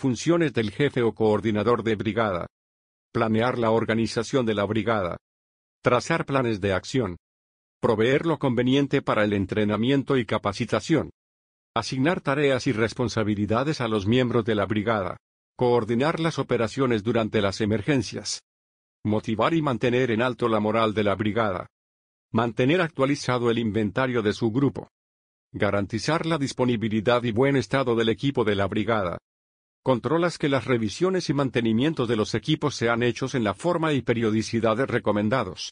Funciones del jefe o coordinador de brigada. Planear la organización de la brigada. Trazar planes de acción. Proveer lo conveniente para el entrenamiento y capacitación. Asignar tareas y responsabilidades a los miembros de la brigada. Coordinar las operaciones durante las emergencias. Motivar y mantener en alto la moral de la brigada. Mantener actualizado el inventario de su grupo. Garantizar la disponibilidad y buen estado del equipo de la brigada. Controlas que las revisiones y mantenimientos de los equipos sean hechos en la forma y periodicidades recomendados.